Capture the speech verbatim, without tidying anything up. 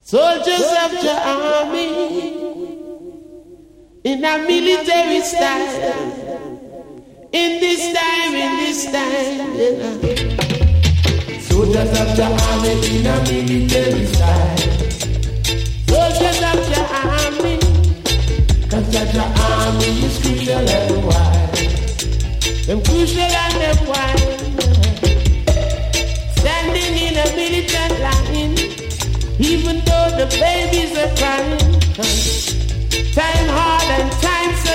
Soldiers of the army in a military style. In this time, in this time, yeah. Soldiers of the army in a military style. Soldiers of the army, cause the army is crucial and wide. Them crucial and them wide. Standing in a militant line, even though the babies are crying. Time hard and time